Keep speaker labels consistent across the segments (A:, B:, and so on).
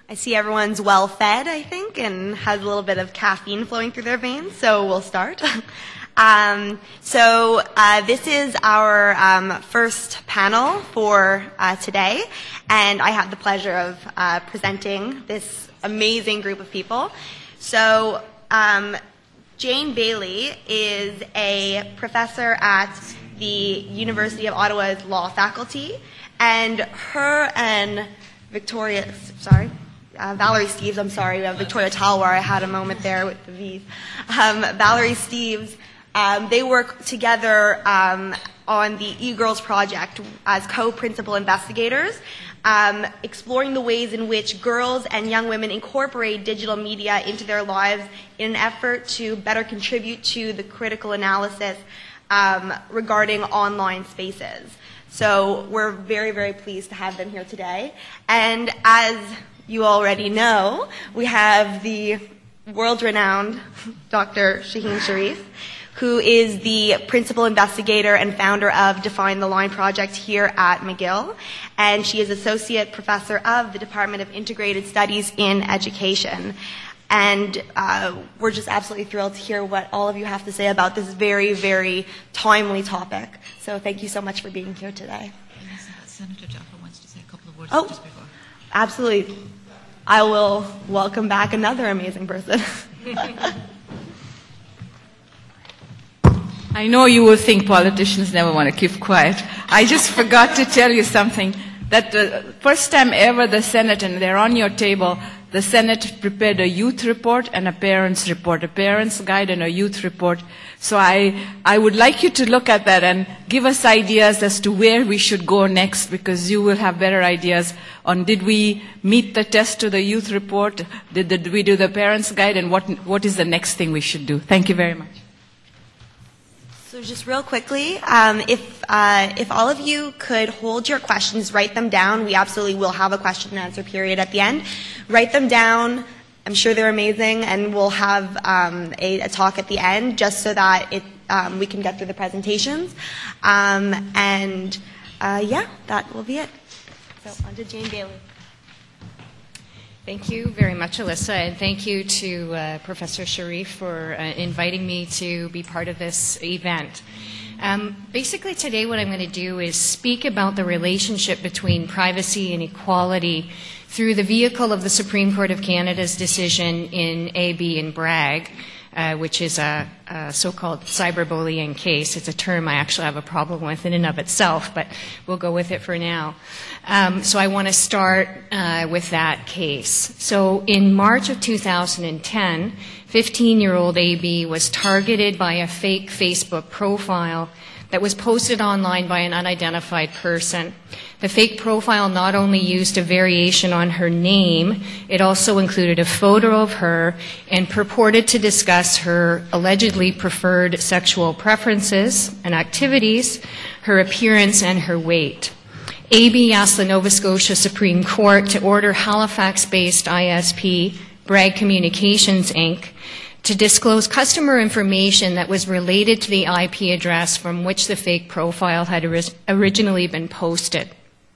A: I see everyone's well fed, I think, and has a little bit of caffeine flowing through their veins, so we'll start. This is our first panel for today, and I have the pleasure of presenting this amazing group of people. So, Jane Bailey is a professor at the University of Ottawa's law faculty, and her and Valerie Steeves, Victoria Talwar, I had a moment there with the V's. Valerie Steeves, they work together on the eGirls project as co-principal investigators, exploring the ways in which girls and young women incorporate digital media into their lives in an effort to better contribute to the critical analysis regarding online spaces. So we're very, very pleased to have them here today. And as you already know, we have the world-renowned Dr. Shaheen Sharif, who is the principal investigator and founder of Define the Line project here at McGill. And she is associate professor of the Department of Integrated Studies in Education. And we're just absolutely thrilled to hear what all of you have to say about this very, very timely topic. So thank you so much for being here today.
B: Senator Jaffa wants to say a couple of words just before.
A: Absolutely. I will welcome back another amazing person.
B: I know you will think politicians never want to keep quiet. I just forgot to tell you something, that the first time ever the Senate, and they're on your table, the Senate prepared a youth report and a parents report, a parents guide and a youth report. So I would like you to look at that and give us ideas as to where we should go next, because you will have better ideas on did we meet the test to the youth report, did we do the parents guide, and what is the next thing we should do. Thank you very much.
A: So just real quickly, if all of you could hold your questions, write them down. We absolutely will have a question and answer period at the end. Write them down. I'm sure they're amazing, and we'll have a talk at the end just so that we can get through the presentations. That will be it. So on to Jane Bailey.
C: Thank you very much, Alyssa, and thank you to Professor Sharif for inviting me to be part of this event. Basically today what I'm going to do is speak about the relationship between privacy and equality through the vehicle of the Supreme Court of Canada's decision in AB and Bragg, which is a so-called cyberbullying case. It's a term I actually have a problem with in and of itself, but we'll go with it for now. So I want to start with that case. So in March of 2010, 15-year-old AB was targeted by a fake Facebook profile that was posted online by an unidentified person. The fake profile not only used a variation on her name, it also included a photo of her and purported to discuss her allegedly preferred sexual preferences and activities, her appearance, and her weight. AB asked the Nova Scotia Supreme Court to order Halifax-based ISP, Bragg Communications, Inc., to disclose customer information that was related to the IP address from which the fake profile had originally been posted.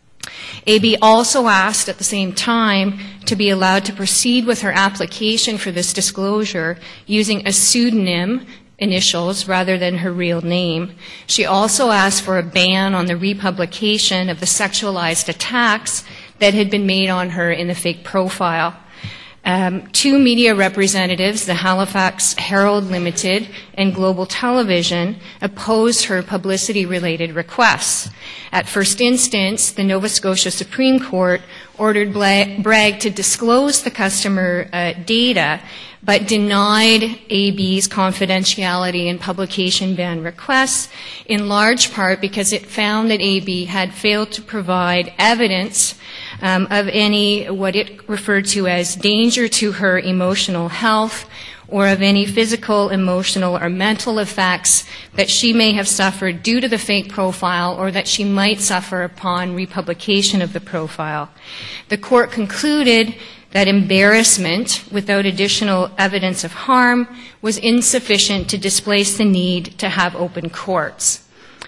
C: AB also asked at the same time to be allowed to proceed with her application for this disclosure using a pseudonym, initials, rather than her real name. She also asked for a ban on the republication of the sexualized attacks that had been made on her in the fake profile. Two media representatives, the Halifax Herald Limited and Global Television, opposed her publicity-related requests. At first instance, the Nova Scotia Supreme Court ordered Bragg to disclose the customer data, but denied AB's confidentiality and publication ban requests, in large part because it found that AB had failed to provide evidence of any, what it referred to as danger to her emotional health, or of any physical, emotional, or mental effects that she may have suffered due to the fake profile or that she might suffer upon republication of the profile. The court concluded that embarrassment without additional evidence of harm was insufficient to displace the need to have open courts.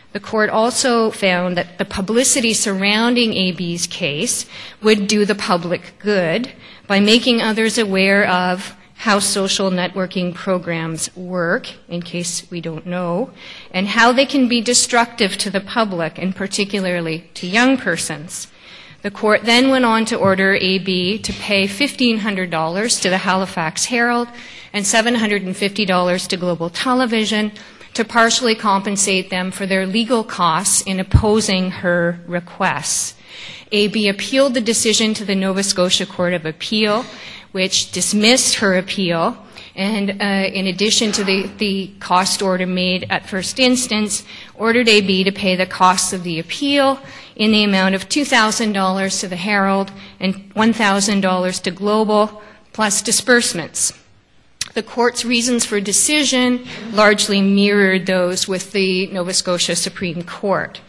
C: The court also found that the publicity surrounding AB's case would do the public good by making others aware of how social networking programs work, in case we don't know, and how they can be destructive to the public, and particularly to young persons. The court then went on to order AB to pay $1,500 to the Halifax Herald and $750 to Global Television to partially compensate them for their legal costs in opposing her requests. AB appealed the decision to the Nova Scotia Court of Appeal, which dismissed her appeal, and in addition to the cost order made at first instance, ordered AB to pay the costs of the appeal in the amount of $2,000 to the Herald and $1,000 to Global, plus disbursements. The court's reasons for decision largely mirrored those with the Nova Scotia Supreme Court.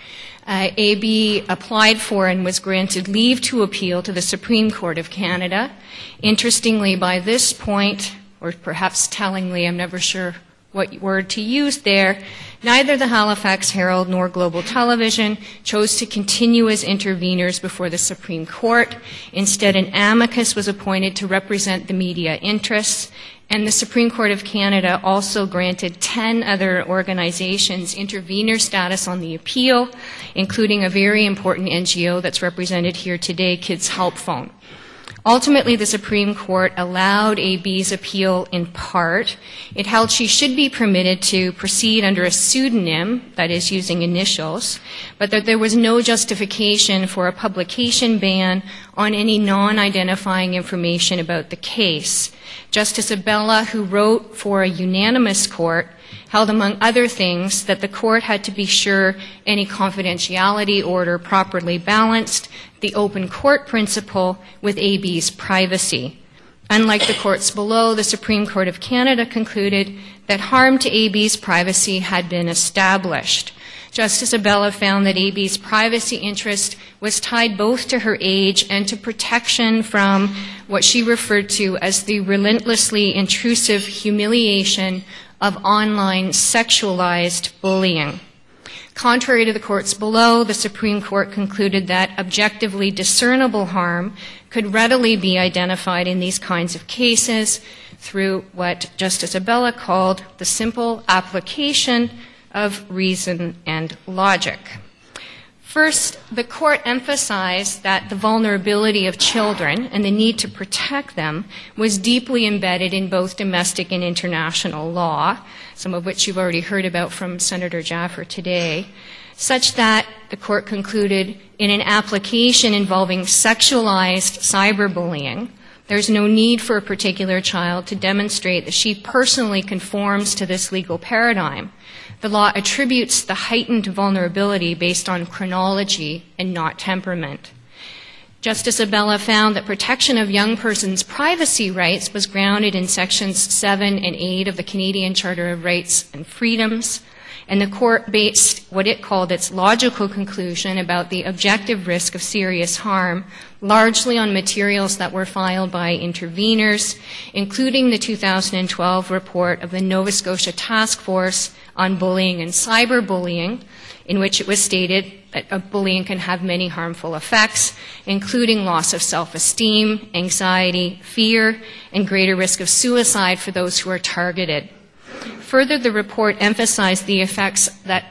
C: AB applied for and was granted leave to appeal to the Supreme Court of Canada. Interestingly, by this point, or perhaps tellingly, I'm never sure what word to use there, neither the Halifax Herald nor Global Television chose to continue as interveners before the Supreme Court. Instead, an amicus was appointed to represent the media interests, and the Supreme Court of Canada also granted 10 other organizations intervener status on the appeal, including a very important NGO that's represented here today, Kids Help Phone. Ultimately, the Supreme Court allowed AB's appeal in part. It held she should be permitted to proceed under a pseudonym, that is, using initials, but that there was no justification for a publication ban on any non-identifying information about the case. Justice Abella, who wrote for a unanimous court, held, among other things, that the court had to be sure any confidentiality order properly balanced the open court principle with AB's privacy. Unlike the courts below, the Supreme Court of Canada concluded that harm to AB's privacy had been established. Justice Abella found that AB's privacy interest was tied both to her age and to protection from what she referred to as the relentlessly intrusive humiliation of online sexualized bullying. Contrary to the courts below, the Supreme Court concluded that objectively discernible harm could readily be identified in these kinds of cases through what Justice Abella called the simple application of reason and logic. First, the court emphasized that the vulnerability of children and the need to protect them was deeply embedded in both domestic and international law, some of which you've already heard about from Senator Jaffer today, such that the court concluded in an application involving sexualized cyberbullying, there's no need for a particular child to demonstrate that she personally conforms to this legal paradigm. The law attributes the heightened vulnerability based on chronology and not temperament. Justice Abella found that protection of young persons' privacy rights was grounded in Sections 7 and 8 of the Canadian Charter of Rights and Freedoms, and the court based what it called its logical conclusion about the objective risk of serious harm largely on materials that were filed by interveners, including the 2012 report of the Nova Scotia Task Force on Bullying and Cyberbullying, in which it was stated that bullying can have many harmful effects, including loss of self-esteem, anxiety, fear, and greater risk of suicide for those who are targeted. Further, the report emphasized the effects that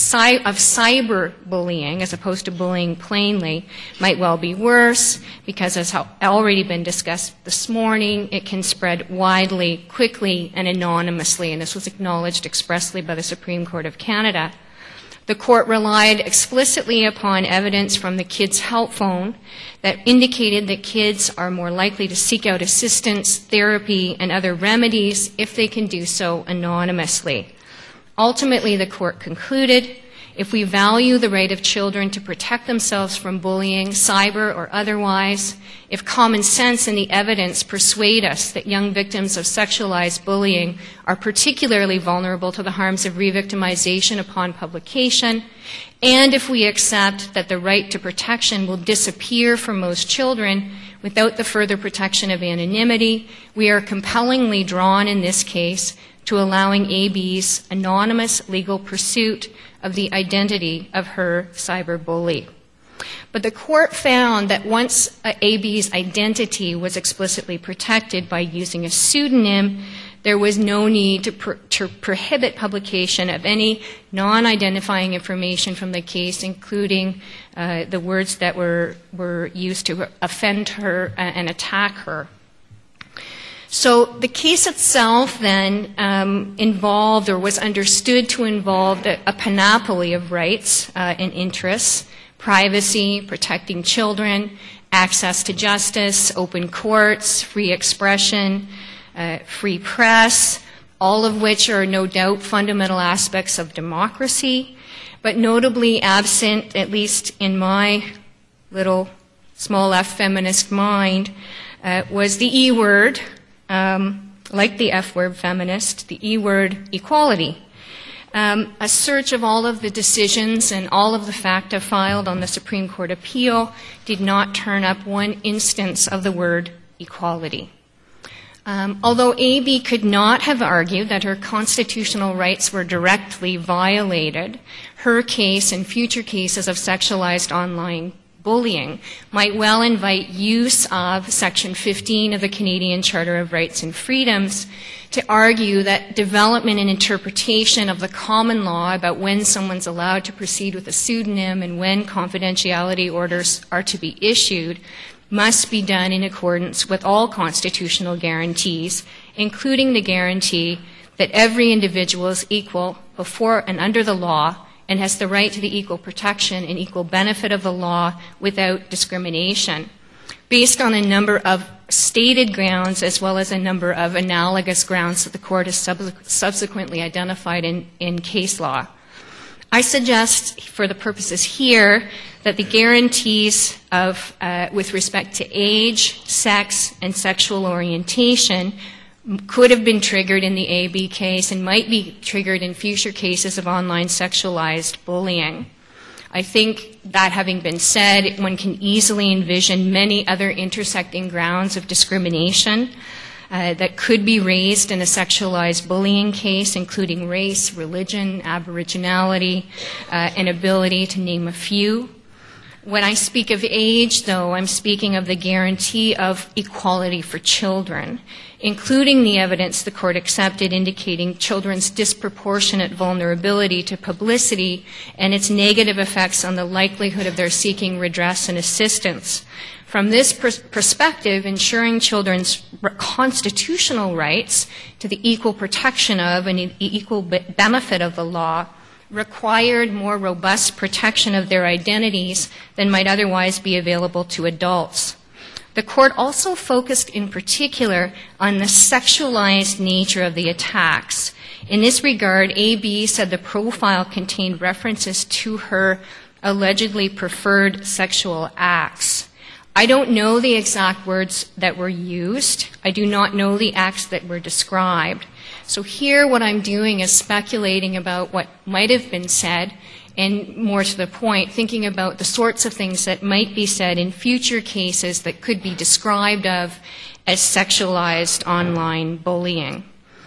C: of cyberbullying, as opposed to bullying plainly, might well be worse, because as has already been discussed this morning, it can spread widely, quickly, and anonymously, and this was acknowledged expressly by the Supreme Court of Canada. The court relied explicitly upon evidence from the Kids Help Phone that indicated that kids are more likely to seek out assistance, therapy, and other remedies if they can do so anonymously. Ultimately, the court concluded, if we value the right of children to protect themselves from bullying, cyber or otherwise, if common sense and the evidence persuade us that young victims of sexualized bullying are particularly vulnerable to the harms of re-victimization upon publication, and if we accept that the right to protection will disappear for most children without the further protection of anonymity, we are compellingly drawn in this case to allowing AB's anonymous legal pursuit of the identity of her cyberbully. But the court found that once AB's identity was explicitly protected by using a pseudonym, there was no need to prohibit publication of any non-identifying information from the case, including the words that were used to offend her and attack her. So the case itself then involved, or was understood to involve, a panoply of rights and interests: privacy, protecting children, access to justice, open courts, free expression, free press, all of which are no doubt fundamental aspects of democracy, but notably absent, at least in my little small f feminist mind, was the E word, like the F word feminist, the E word equality. A search of all of the decisions and all of the facta filed on the Supreme Court appeal did not turn up one instance of the word equality. Although AB could not have argued that her constitutional rights were directly violated, her case and future cases of sexualized online bullying might well invite use of Section 15 of the Canadian Charter of Rights and Freedoms to argue that development and interpretation of the common law about when someone's allowed to proceed with a pseudonym and when confidentiality orders are to be issued must be done in accordance with all constitutional guarantees, including the guarantee that every individual is equal before and under the law and has the right to the equal protection and equal benefit of the law without discrimination, based on a number of stated grounds as well as a number of analogous grounds that the court has subsequently identified in case law. I suggest, for the purposes here, that the guarantees of, with respect to age, sex, and sexual orientation could have been triggered in the AB case and might be triggered in future cases of online sexualized bullying. I think that having been said, one can easily envision many other intersecting grounds of discrimination that could be raised in a sexualized bullying case, including race, religion, aboriginality, and ability, to name a few. When I speak of age, though, I'm speaking of the guarantee of equality for children, including the evidence the court accepted indicating children's disproportionate vulnerability to publicity and its negative effects on the likelihood of their seeking redress and assistance. From this perspective, ensuring children's constitutional rights to the equal protection of and equal benefit of the law required more robust protection of their identities than might otherwise be available to adults. The court also focused in particular on the sexualized nature of the attacks. In this regard, AB said the profile contained references to her allegedly preferred sexual acts. I don't know the exact words that were used. I do not know the acts that were described. So here what I'm doing is speculating about what might have been said, and more to the point, thinking about the sorts of things that might be said in future cases that could be described of as sexualized online bullying.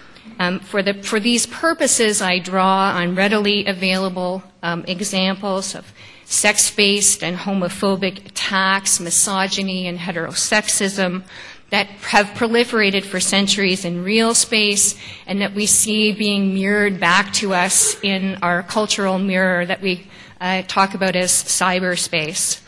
C: For these purposes, I draw on readily available examples of sex-based and homophobic attacks, misogyny, and heterosexism that have proliferated for centuries in real space and that we see being mirrored back to us in our cultural mirror that we talk about as cyberspace.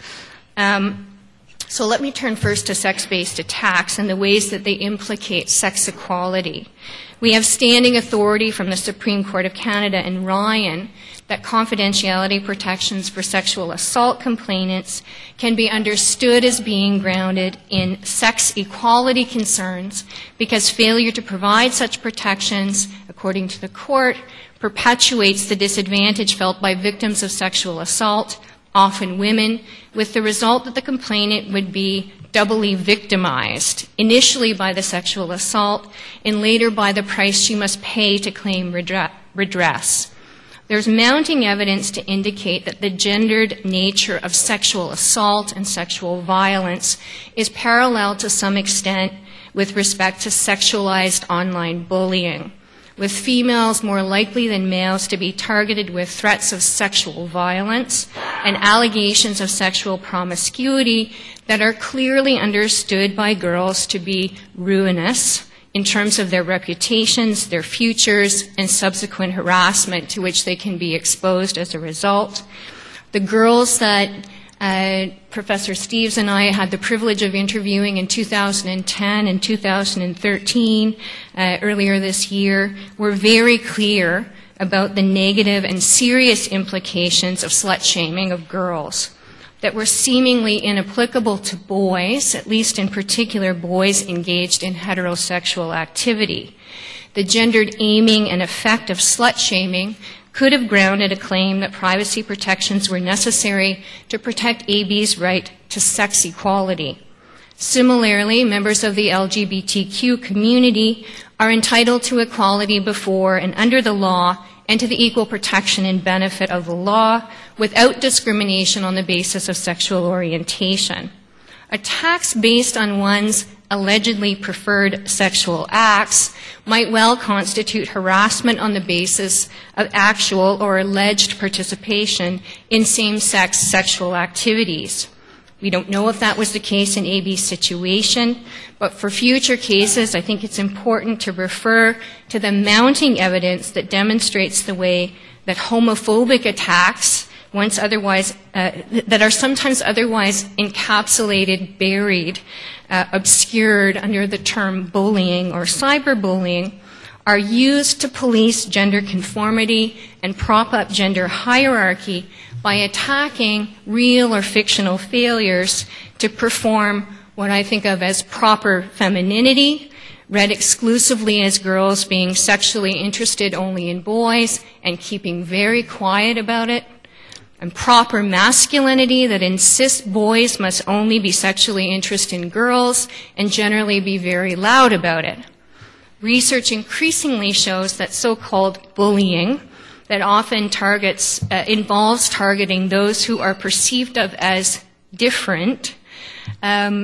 C: So let me turn first to sex-based attacks and the ways that they implicate sex equality. We have standing authority from the Supreme Court of Canada and Ryan that confidentiality protections for sexual assault complainants can be understood as being grounded in sex equality concerns because failure to provide such protections, according to the court, perpetuates the disadvantage felt by victims of sexual assault, often women, with the result that the complainant would be doubly victimized, initially by the sexual assault and later by the price she must pay to claim redress. There's mounting evidence to indicate that the gendered nature of sexual assault and sexual violence is parallel to some extent with respect to sexualized online bullying. with females more likely than males to be targeted with threats of sexual violence and allegations of sexual promiscuity that are clearly understood by girls to be ruinous in terms of their reputations, their futures, and subsequent harassment to which they can be exposed as a result. The girls that Professor Steeves and I had the privilege of interviewing in 2010 and 2013, earlier this year, were very clear about the negative and serious implications of slut-shaming of girls that were seemingly inapplicable to boys, at least in particular boys engaged in heterosexual activity. The gendered aiming and effect of slut-shaming could have grounded a claim that privacy protections were necessary to protect AB's right to sex equality. Similarly, members of the LGBTQ community are entitled to equality before and under the law and to the equal protection and benefit of the law without discrimination on the basis of sexual orientation. Attacks based on one's allegedly preferred sexual acts might well constitute harassment on the basis of actual or alleged participation in same-sex sexual activities. We don't know if that was the case in AB's situation, but for future cases, I think it's important to refer to the mounting evidence that demonstrates the way that homophobic attacks, that are sometimes otherwise encapsulated, buried, obscured under the term bullying or cyberbullying, are used to police gender conformity and prop up gender hierarchy by attacking real or fictional failures to perform what I think of as proper femininity, read exclusively as girls being sexually interested only in boys and keeping very quiet about it, and proper masculinity that insists boys must only be sexually interested in girls and generally be very loud about it. Research increasingly shows that so-called bullying that often involves targeting those who are perceived of as different, as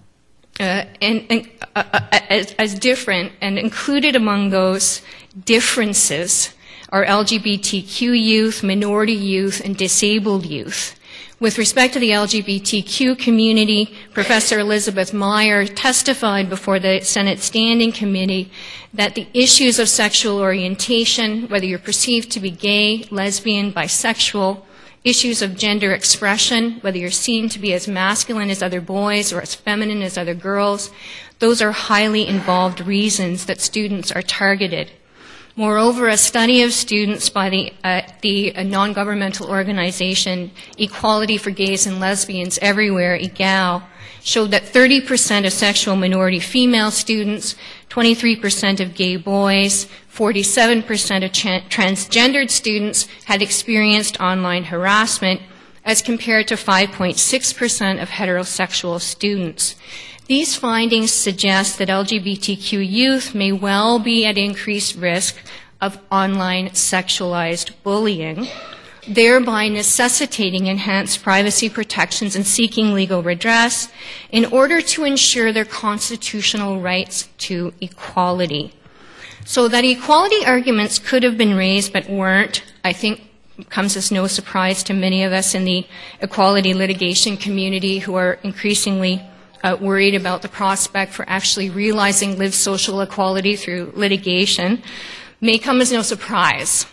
C: different, and included among those differences are LGBTQ youth, minority youth, and disabled youth. With respect to the LGBTQ community, Professor Elizabeth Meyer testified before the Senate Standing Committee that the issues of sexual orientation, whether you're perceived to be gay, lesbian, bisexual, issues of gender expression, whether you're seen to be as masculine as other boys or as feminine as other girls, those are highly involved reasons that students are targeted. Moreover, a study of students by the non-governmental organization Equality for Gays and Lesbians Everywhere, EGAL, showed that 30% of sexual minority female students, 23% of gay boys, 47% of transgendered students had experienced online harassment, as compared to 5.6% of heterosexual students. These findings suggest that LGBTQ youth may well be at increased risk of online sexualized bullying, thereby necessitating enhanced privacy protections and seeking legal redress in order to ensure their constitutional rights to equality. So that equality arguments could have been raised but weren't, I think, comes as no surprise to many of us in the equality litigation community who are increasingly worried about the prospect for actually realizing lived social equality through litigation, may come as no surprise.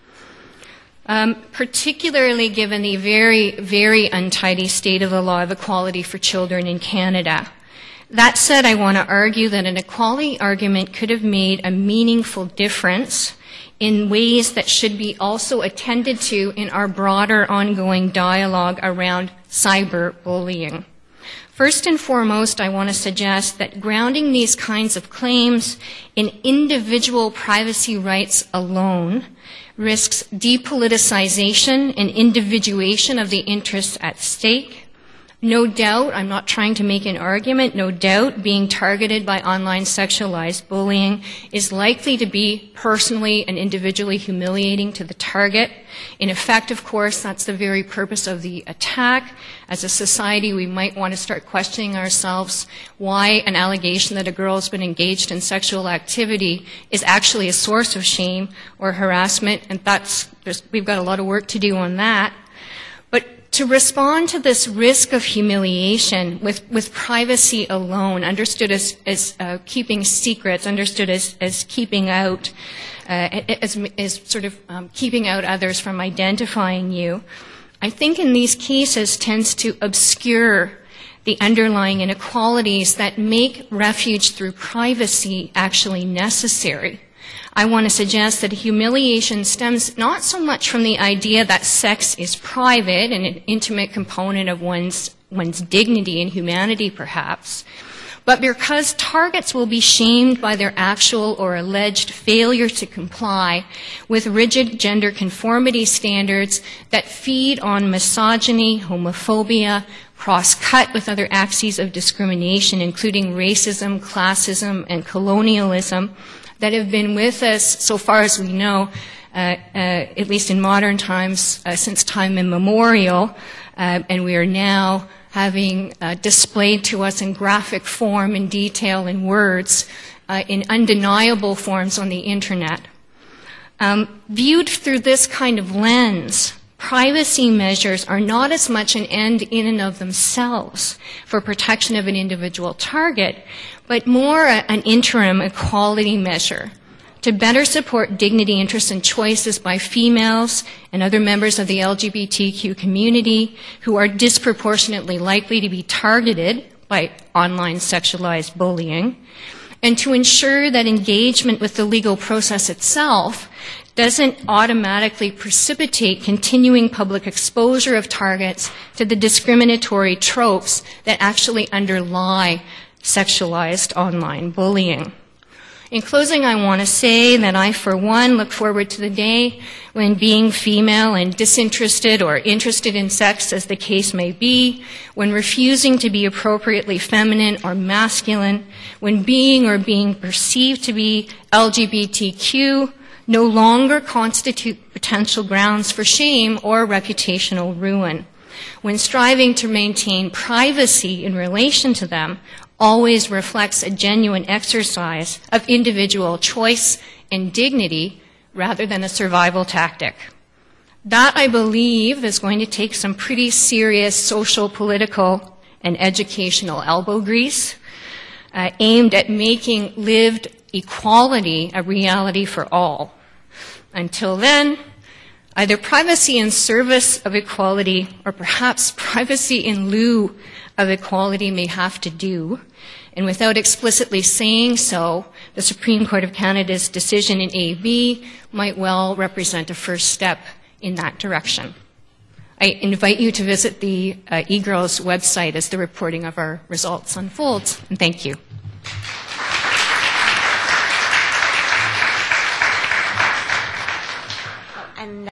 C: Particularly given the very, very untidy state of the law of equality for children in Canada. That said, I want to argue that an equality argument could have made a meaningful difference in ways that should be also attended to in our broader ongoing dialogue around cyberbullying. First and foremost, I want to suggest that grounding these kinds of claims in individual privacy rights alone risks depoliticization and individuation of the interests at stake, No doubt, I'm not trying to make an argument, no doubt being targeted by online sexualized bullying is likely to be personally and individually humiliating to the target. In effect, of course, that's the very purpose of the attack. As a society, we might want to start questioning ourselves why an allegation that a girl has been engaged in sexual activity is actually a source of shame or harassment, and we've got a lot of work to do on that. To respond to this risk of humiliation with privacy alone, understood as keeping secrets, understood as keeping out, as sort of keeping out others from identifying you, I think in these cases tends to obscure the underlying inequalities that make refuge through privacy actually necessary. I want to suggest that humiliation stems not so much from the idea that sex is private and an intimate component of one's dignity and humanity, perhaps, but because targets will be shamed by their actual or alleged failure to comply with rigid gender conformity standards that feed on misogyny, homophobia, cross-cut with other axes of discrimination, including racism, classism, and colonialism, that have been with us, so far as we know, at least in modern times, since time immemorial, and we are now having displayed to us in graphic form, in detail, in words, in undeniable forms on the internet. Viewed through this kind of lens, privacy measures are not as much an end in and of themselves for protection of an individual target, but more an interim equality measure to better support dignity, interests, and choices by females and other members of the LGBTQ community who are disproportionately likely to be targeted by online sexualized bullying, and to ensure that engagement with the legal process itself doesn't automatically precipitate continuing public exposure of targets to the discriminatory tropes that actually underlie sexualized online bullying. In closing, I want to say that I, for one, look forward to the day when being female and disinterested or interested in sex, as the case may be, when refusing to be appropriately feminine or masculine, when being or being perceived to be LGBTQ no longer constitute potential grounds for shame or reputational ruin, when striving to maintain privacy in relation to them always reflects a genuine exercise of individual choice and dignity rather than a survival tactic. That, I believe, is going to take some pretty serious social, political, and educational elbow grease aimed at making lived equality a reality for all. Until then, either privacy in service of equality or perhaps privacy in lieu of equality may have to do. And without explicitly saying so, the Supreme Court of Canada's decision in AB might well represent a first step in that direction. I invite you to visit the eGirls website as the reporting of our results unfolds. And thank you.
A: And